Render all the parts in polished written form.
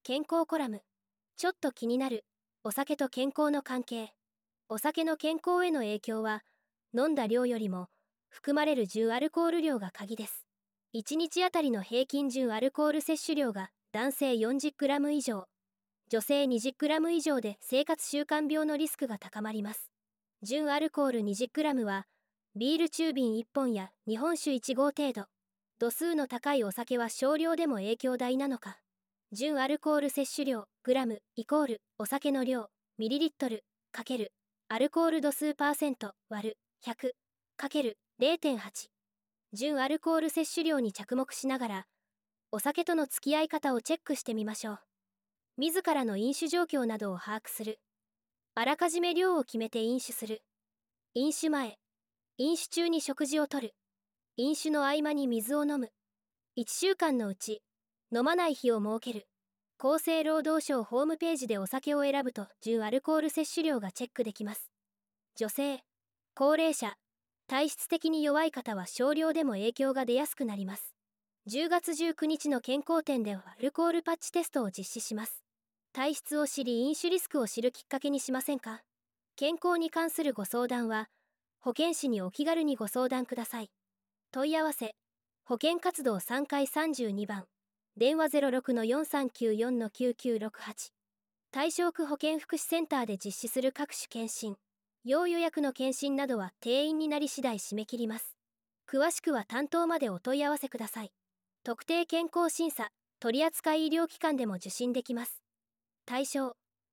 健康コラム。ちょっと気になるお酒と健康の関係。お酒の健康への影響は、飲んだ量よりも含まれる純アルコール量が鍵です。1日あたりの平均純アルコール摂取量が男性 40g 以上、女性 20g 以上で生活習慣病のリスクが高まります。純アルコール 20g はビール中瓶1本や日本酒1合程度。度数の高いお酒は少量でも影響大なのか。純アルコール摂取量グラムイコールお酒の量ミリリットル×アルコール度数パーセント割る100× 0.8。純アルコール摂取量に着目しながらお酒との付き合い方をチェックしてみましょう。自らの飲酒状況などを把握する。あらかじめ量を決めて飲酒する。飲酒前、飲酒中に食事をとる。飲酒の合間に水を飲む。1週間のうち飲まない日を設ける。厚生労働省ホームページでお酒を選ぶと純アルコール摂取量がチェックできます。女性、高齢者、体質的に弱い方は少量でも影響が出やすくなります。10月19日の健康展ではアルコールパッチテストを実施します。体質を知り飲酒リスクを知るきっかけにしませんか？健康に関するご相談は保健師にお気軽にご相談ください。問い合わせ保健活動3階32番電話 06-4394-9968。 対象区保健福祉センターで実施する各種検診、要予約の検診などは定員になり次第締め切ります。詳しくは担当までお問い合わせください。特定健康審査取扱医療機関でも受診できます。対象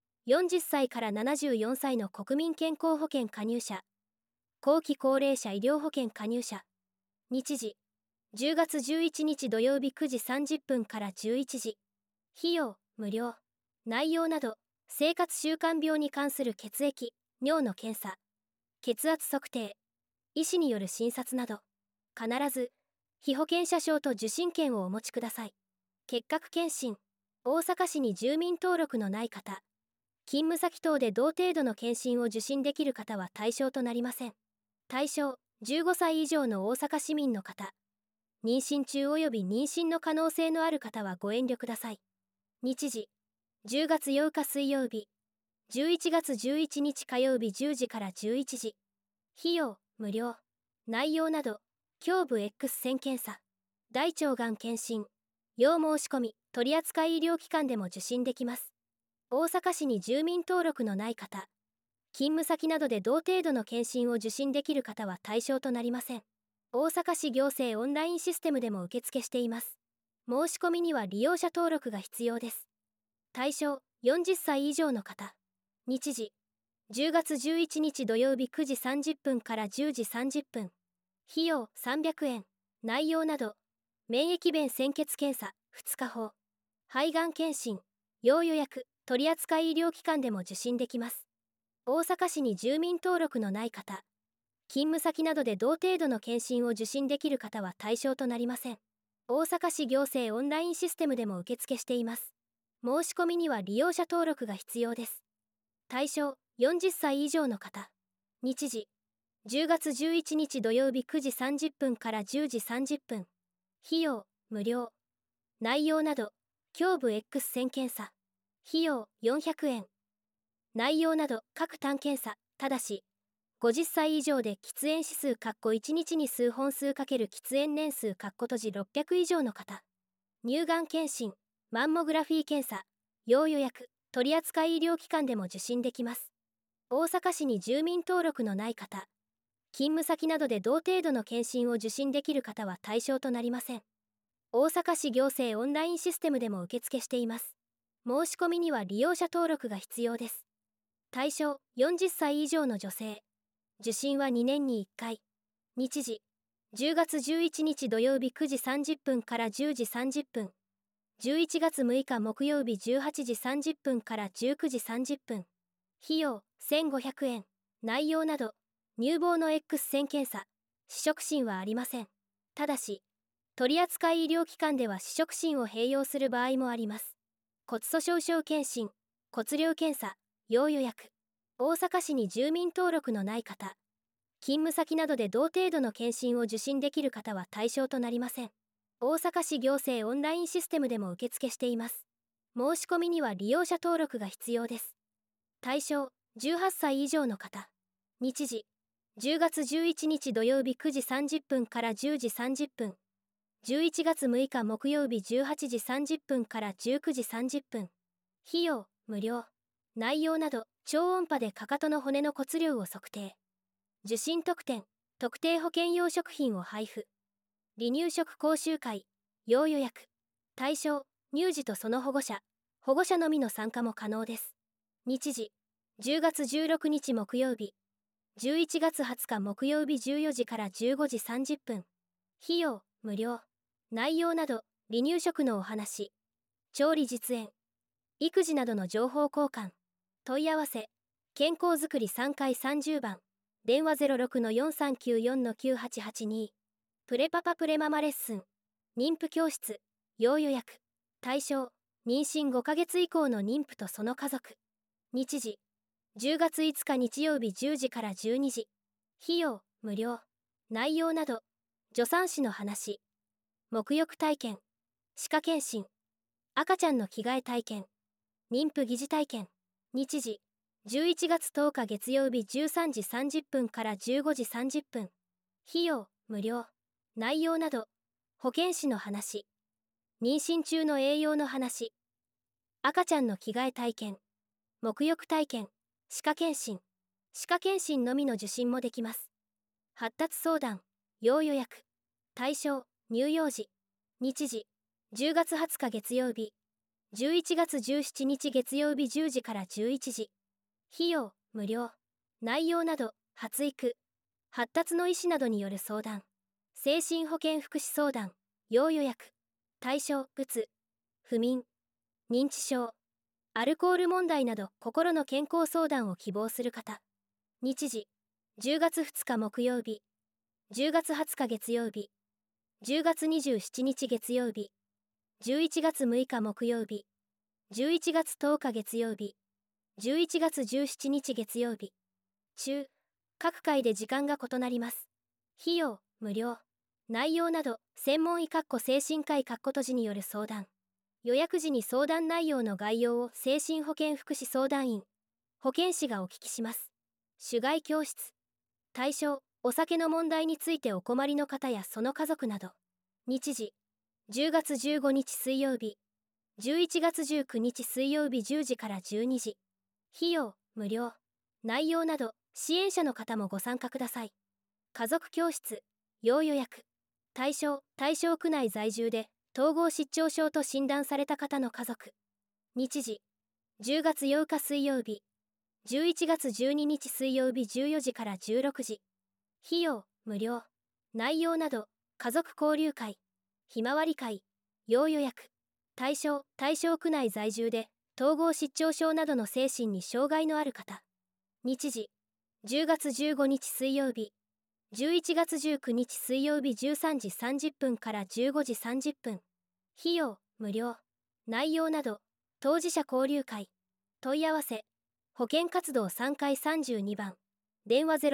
40歳から74歳の国民健康保険加入者、後期高齢者医療保険加入者。日時10月11日土曜日9時30分から11時。費用無料。内容など生活習慣病に関する血液、尿の検査、血圧測定、医師による診察など必ず被保険者証と受診券をお持ちください。結核検診、大阪市に住民登録のない方、勤務先等で同程度の検診を受診できる方は対象となりません。対象15歳以上の大阪市民の方、妊娠中及び妊娠の可能性のある方はご遠慮ください。日時10月8日水曜日、11月11日火曜日10時から11時。費用無料。内容など胸部 X 線検査、大腸がん検診、要申し込み取扱医療機関でも受診できます。大阪市に住民登録のない方、勤務先などで同程度の検診を受診できる方は対象となりません。大阪市行政オンラインシステムでも受付しています。申し込みには利用者登録が必要です。対象40歳以上の方。日時10月11日土曜日9時30分から10時30分。費用300円。内容など免疫弁潜血検査2日法、肺がん検診、要予約取扱医療機関でも受診できます。大阪市に住民登録のない方、勤務先などで同程度の検診を受診できる方は対象となりません。大阪市行政オンラインシステムでも受付しています。申し込みには利用者登録が必要です。対象40歳以上の方。日時10月11日土曜日9時30分から10時30分。費用無料。内容など胸部 X 線検査、費用400円。内容など各単検査、ただし50歳以上で喫煙指数1日に数本数×喫煙年数閉じ600以上の方。乳がん検診、マンモグラフィー検査、要予約取扱医療機関でも受診できます。大阪市に住民登録のない方、勤務先などで同程度の検診を受診できる方は対象となりません。大阪市行政オンラインシステムでも受付しています。申し込みには利用者登録が必要です。対象40歳以上の女性。受診は2年に1回。日時10月11日土曜日9時30分から10時30分。11月6日木曜日18時30分から19時30分。費用1500円。内容など乳房の X 線検査、試食診はありません。ただし取扱医療機関では試食診を併用する場合もあります。骨粗しょう症検診、骨量検査、要予約。大阪市に住民登録のない方、勤務先などで同程度の検診を受診できる方は対象となりません。大阪市行政オンラインシステムでも受付しています。 申し込みには利用者登録が必要です。対象、18歳以上の方。日時、10月11日土曜日9時30分から10時30分。11月6日木曜日18時30分から19時30分。費用、無料。内容など、超音波でかかとの骨の骨量を測定。受診特典、特定保険用食品を配布。離乳食講習会、要予約。対象、乳児とその保護者のみの参加も可能です。日時、10月16日木曜日、11月20日木曜日14時から15時30分。費用、無料。内容など、離乳食のお話、調理実演、育児などの情報交換。問い合わせ、健康づくり3階30番、電話 06-4394-9882。プレパパプレママレッスン、妊婦教室、要予約。対象、妊娠5ヶ月以降の妊婦とその家族。日時、10月5日日曜日10時から12時。費用、無料。内容など、助産師の話、沐浴体験、歯科検診、赤ちゃんの着替え体験、妊婦疑似体験。日時、11月10日月曜日13時30分から15時30分。費用、無料。内容など、保健師の話、妊娠中の栄養の話、赤ちゃんの着替え体験、沐浴体験、歯科検診のみの受診もできます。発達相談、要予約。対象、乳幼児。日時、10月20日月曜日、11月17日月曜日10時から11時。費用、無料。内容など、発育、発達の医師などによる相談、精神保健福祉相談、要予約。対象、うつ、不眠、認知症、アルコール問題など心の健康相談を希望する方。日時、10月2日木曜日、10月20日月曜日、10月27日月曜日、11月6日木曜日、11月10日月曜日、11月17日月曜日。中、各回で時間が異なります。費用、無料。内容など、専門医精神科医閉じによる相談。予約時に相談内容の概要を精神保健福祉相談員、保健師がお聞きします。主外教室。対象、お酒の問題についてお困りの方やその家族など。日時、10月15日水曜日、11月19日水曜日10時から12時。費用、無料。内容など、支援者の方もご参加ください。家族教室、要予約。対象区内在住で統合失調症と診断された方の家族。日時、10月8日水曜日、11月12日水曜日14時から16時。費用、無料。内容など、家族交流会、ひまわり会、要予約。対象区内在住で統合失調症などの精神に障害のある方。日時、10月15日水曜日、11月19日水曜日13時30分から15時30分。費用、無料。内容など、当事者交流会。問い合わせ、保健活動3階32番。電話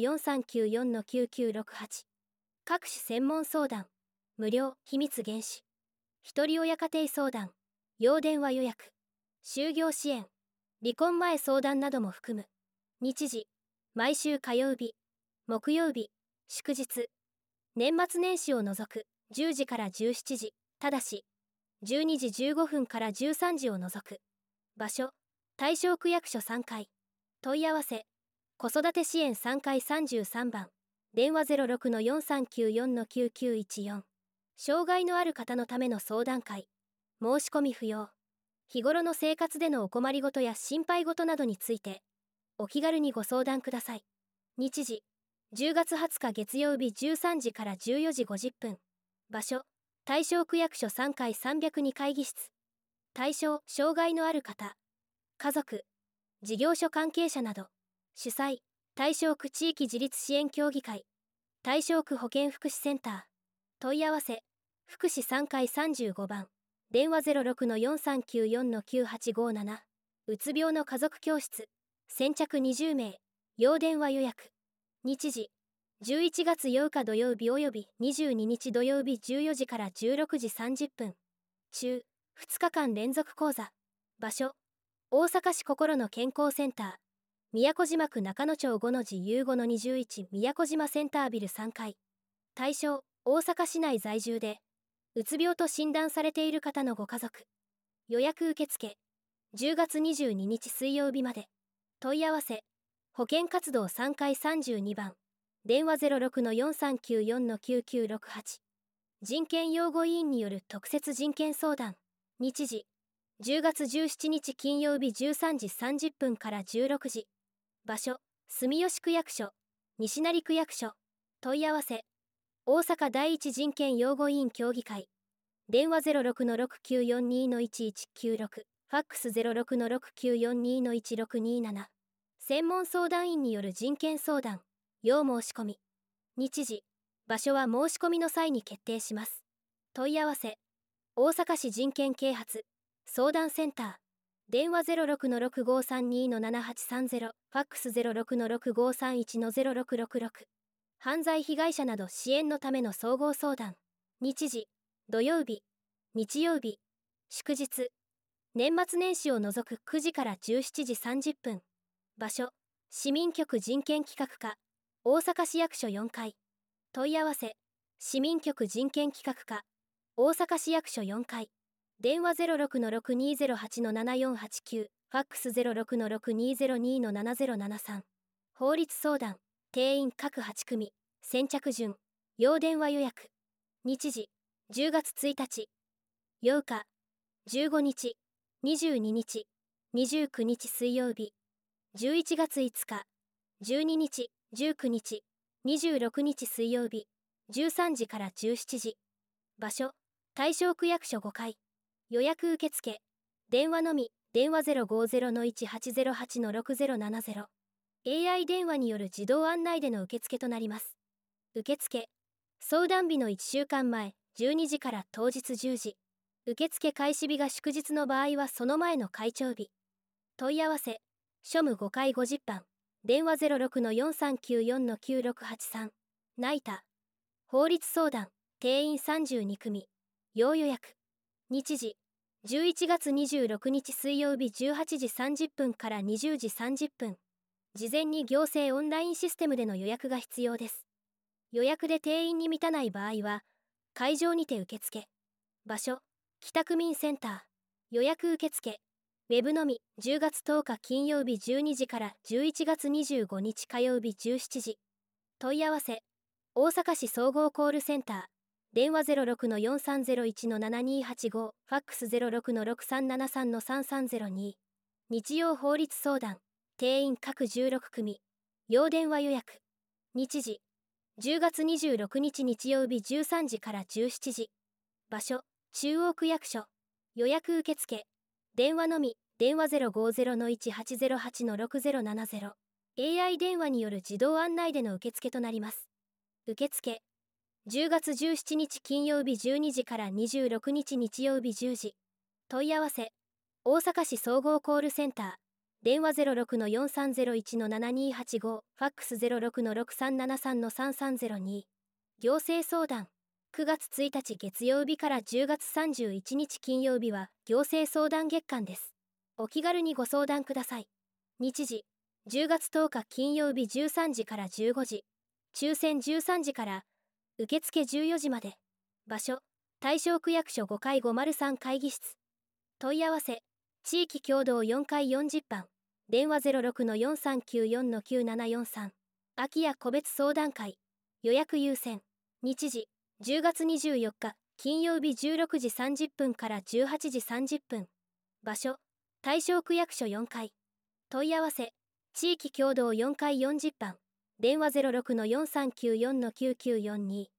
06-4394-9968。各種専門相談。無料、秘密厳守。一人親家庭相談。要電話予約。就業支援。離婚前相談なども含む。日時、毎週火曜日、木曜日、祝日、年末年始を除く10時から17時、ただし、12時15分から13時を除く。場所、大正区役所3階。問い合わせ、子育て支援3階33番。電話 06-4394-9914。障害のある方のための相談会。申し込み不要。日頃の生活でのお困りごとや心配ごとなどについて、お気軽にご相談ください。日時、10月20日月曜日13時から14時50分。場所、大正区役所3階302会議室。対象、障害のある方、家族、事業所関係者など。主催、大正区地域自立支援協議会。大正区保健福祉センター。問い合わせ、福祉3階35番。電話 06-4394-9857。うつ病の家族教室。先着20名。要電話予約。日時、11月8日土曜日および22日土曜日14時から16時30分。中、 2日間連続講座。場所、大阪市心の健康センター、宮古島区中野町5-U5-21 宮古島センタービル3階。対象、大阪市内在住で、うつ病と診断されている方のご家族。予約受付、10月22日水曜日まで。問い合わせ、保健活動3階32番。電話 06-4394-9968。人権擁護委員による特設人権相談。日時、10月17日金曜日13時30分から16時。場所、住吉区役所、西成区役所。問い合わせ、大阪第一人権擁護委員協議会。電話 06-6942-1196。ファックス 06-6942-1627。専門相談員による人権相談、要申し込み。日時、場所は申し込みの際に決定します。問い合わせ、大阪市人権啓発相談センター。電話 06-6532-7830。ファックス 06-6531-0666。犯罪被害者など支援のための総合相談。日時、土曜日、日曜日、祝日、年末年始を除く9時から17時30分。場所、市民局人権企画課、大阪市役所4階。問い合わせ、市民局人権企画課、大阪市役所4階。電話 06-6208-7489。ファックス 06-6202-7073。法律相談、定員各8組、先着順、要電話予約。日時、10月1日、8日、15日、22日、29日水曜日、11月5日、12日、19日、26日水曜日、13時から17時。場所、大正区役所5階。予約受付、電話のみ、電話 050-1808-6070。AI 電話による自動案内での受付となります。受付、相談日の1週間前、12時から当日10時。受付開始日が祝日の場合はその前の開帳日。問い合わせ、庶務5階50番。電話 06-4394-9683。ナイタ。法律相談、定員32組。要予約。日時、11月26日水曜日18時30分から20時30分。事前に行政オンラインシステムでの予約が必要です。予約で定員に満たない場合は、会場にて受付。場所、北区民センター。予約受付。ウェブのみ、10月10日金曜日12時から11月25日火曜日17時。問い合わせ、大阪市総合コールセンター。電話 06-4301-7285。ファックス 06-6373-3302。日曜法律相談。定員各16組。要電話予約。日時、10月26日日曜日13時から17時。場所、中央区役所。予約受付。電話のみ、電話 050-1808-6070。AI 電話による自動案内での受付となります。受付、10月17日金曜日12時から26日日曜日10時。問い合わせ、大阪市総合コールセンター。電話 06-4301-7285。ファックス 06-6373-3302。行政相談。9月1日月曜日から10月31日金曜日は行政相談月間です。お気軽にご相談ください。日時、10月10日金曜日13時から15時。抽選13時から、受付14時まで。場所、大正区役所5階503会議室。問い合わせ、地域共同4階40番。電話 06-4394-9743。空き家個別相談会。予約優先。日時、10月24日、金曜日16時30分から18時30分。場所、大正区役所4階。問い合わせ、地域共同4階40番。電話 06-4394-9942。